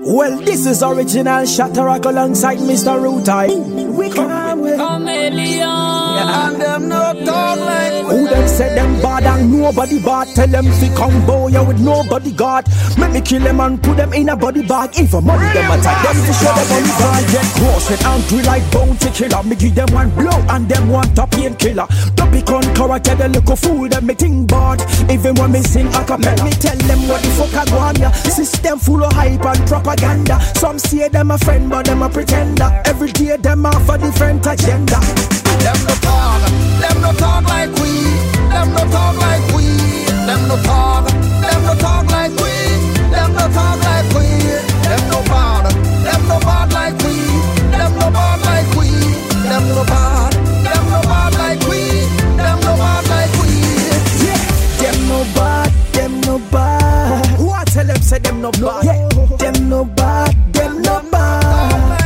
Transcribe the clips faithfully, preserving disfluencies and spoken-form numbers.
Well, this is original Shatterak alongside Mister Rutai. We come with Chameleon. Yeah. And them no talk like who them said them bad and nobody bad. Tell them fi come boy with nobody God. Make me kill them and put them in a body bag. If a money them attack them to show them on the ground. Get cross and angry like bounty killer. Me give them one blow and them want a painkiller. Don't be conqueror, tell the little fool them me think bad. Even when me sing a cappella, let me tell them what the fuck I go on ya. System full of hype and propaganda. Some say them a friend but them a pretender. Every day them have a different agenda. them no talk, them no talk like we, them no talk like we, them no talk, them no talk like we, them no talk like we, them no bad, them no bad like we, them no bad like we, them no bad, them no bad like we, them no bad like we. Yeah, them no bad, them no bad. Who I tell them say them no bad? Yeah, them no bad, them no bad.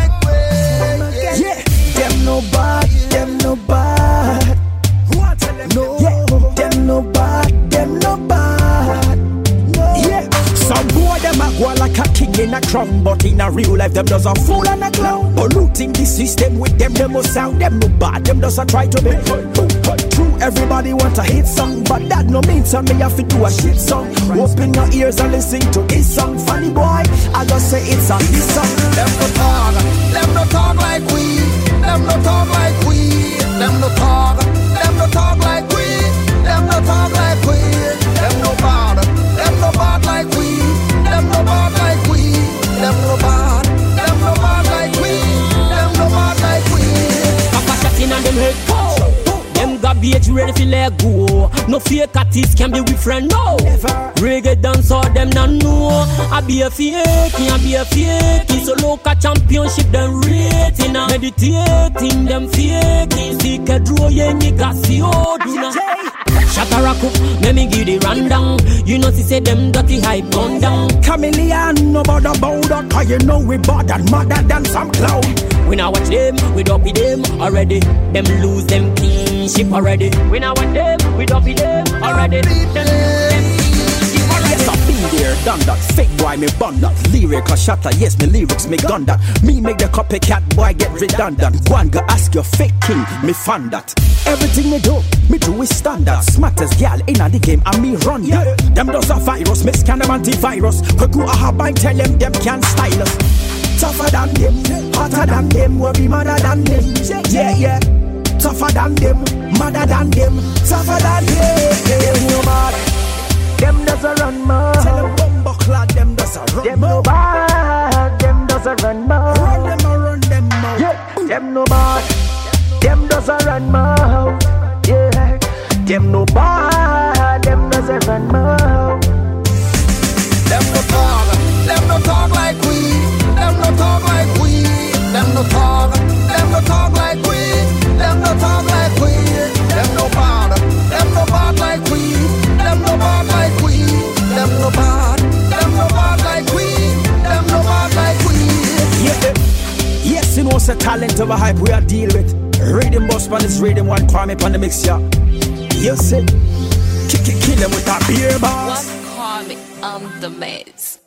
Yeah, them no bad, them no bad. Who I tell them no? Yeah, them no bad, them no bad. No. Yeah, some boy them a go like a king in a crown, but in a real life them does a fool and a clown. Polluting the system with them, them must sound them no bad. Them does a try to be true. Everybody want a hit song, but that no means to me have to do a shit song. Open your ears and listen to this song. Funny boy, I just say it's a hit song. Them no talk, them no talk like we, them no talk like we, them no talk, them no talk like we, them no talk like we, them no bad, them no bad like we, them no bad like we, them no bad, them no bad like we, them no bad like we. Papa shot in on them head, oh. Them garbage ready for let go. No fake artists can be with friend, no. Reggae dancer them not know. I be a fake, I be a fake. So local championship them rating. Meditating them faking. Seek a draw ye nigga see oh do na. Shatterak, let me give the rundown. You know see say them dirty hype gone down. Chameleon, no bother about that. Cause you know we bad and madder than some clown. We now watch them, we don't be them already. Them lose them kingship already. We now watch them, we don't be them already. Them lose them kingship already. Yes, I've been there, done that. Fake boy, me bun that. Lyric or shatter, yes, me lyrics, me gun that. Me make the copycat boy get redundant. Go and go ask your fake king, me fun that. Everything me do, me do is standard. Smartest gal in the game, and me run that. Yeah. Them does a virus, me scan them antivirus. Quick go a hub and tell them them can style us. Tougher than them, hotter than them, we'll be madder than them. Yeah, yeah. Tougher than them, madder than them, tougher than them. Them no bad, them does a run more. Tell them bumbo clad, them does a run them more. No bad, them does a run more. Run them or run them more. Yeah, them no bad, them does a run more. Yeah, them no bad, them does a run more. Them no talk, them no talk like we. Them no talk like we, them no talk, them no talk like we, them no talk like we, them no bad, them no bad like we, them no bad like we, them no bad, them no bad like we, them no bad like we. Yeah, yes, you know it's a talent of a hype we are deal with. Reading boss man is reading one Kwame on the mix, yeah. You see, kick it, kill them with that beer box. One Kwame on the mix.